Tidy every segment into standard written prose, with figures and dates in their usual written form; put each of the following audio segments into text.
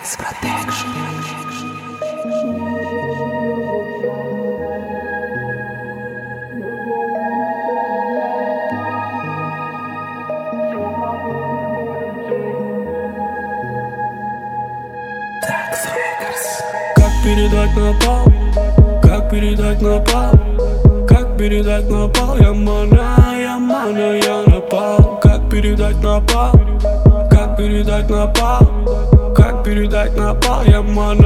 Как передать напал? Как передать напал? Как передать напал? Я напал. Как передать напал? Как передать напал? Как передать напал? Я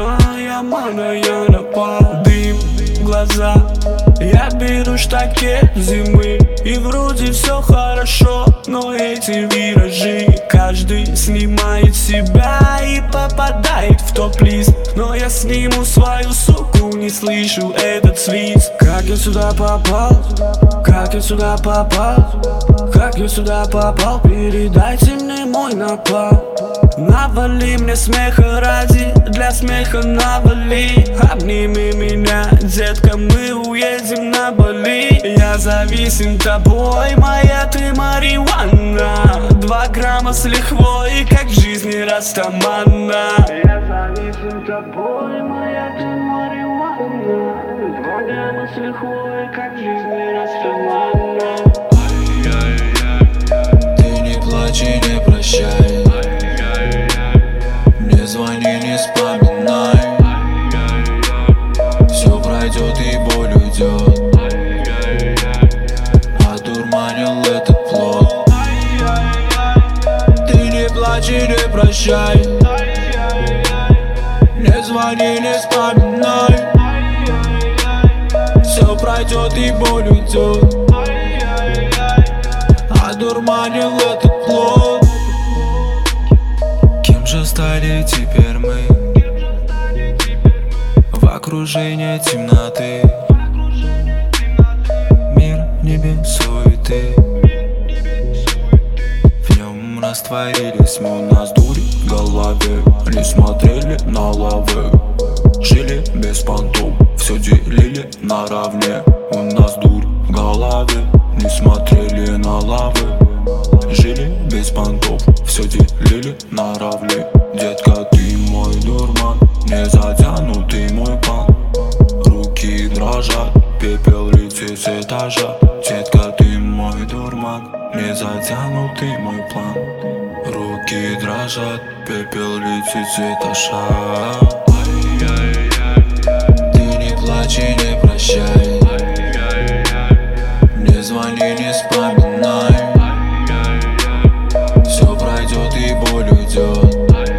напал. Дым, глаза, я беру штакет зимы, и вроде все хорошо, но эти виражи каждый снимает себя и попадает в топ-лист. Но я сниму свою суку, не слышу этот свист. Как я сюда попал? Как я сюда попал? Как я сюда попал? Передайте мне мой напал. Навали мне смеха ради, для смеха навали. Обними меня, детка, мы уедем на Бали. Я зависим тобой, моя ты марихуана. 2 грамма с лихвой, как в жизни растамана. Я зависим тобой, моя ты марихуана. 2 грамма с лихвой, как в жизни растамана. Ты не плачь и не прощай, не звони, не вспоминай. Все пройдет и боль уйдет, одурманил этот плод. Ты не плачь и не прощай, не звони, не вспоминай. Все пройдет и боль уйдет, одурманил этот плод. Кем же стали теперь мы? В окружении темноты, мир не без суеты. В нем растворились мы, у нас дури в голове. Не смотрели на лавы, жили без понтов, все делили наравне. У нас дурь в голове, не смотрели на лавы, жили без понтов, все делили наравне. Детка, ты мой дурман, не затянутый мой план. Руки дрожат, пепел летит с этажа. Детка, ты мой дурман, не затянутый мой план. Руки дрожат, пепел летит с этажа. Ты не плачь и не прощай, не звони, не вспоминай. Все пройдет и боль уйдет,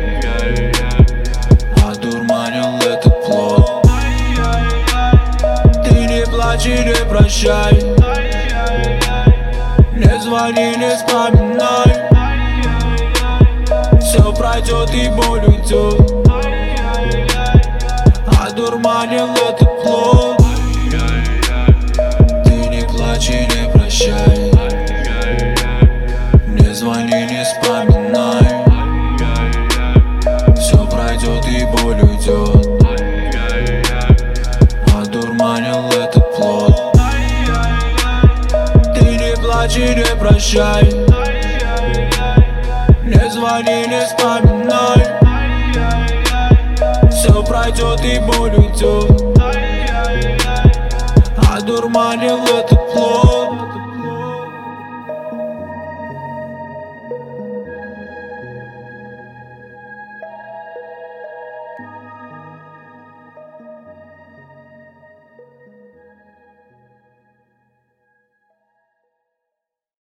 одурманил этот плод. Ты не плачь и не прощай, не звони, не вспоминай. Все пройдет и боль уйдет, одурманил этот плод. Ты не плачь и не прощай, не звони, не вспоминай. Все пройдет и боль уйдет, одурманил этот плод. Ты не плачь и не прощай, не звони, не вспоминай. Все пройдет и боль уйдет, одурманил этот плод.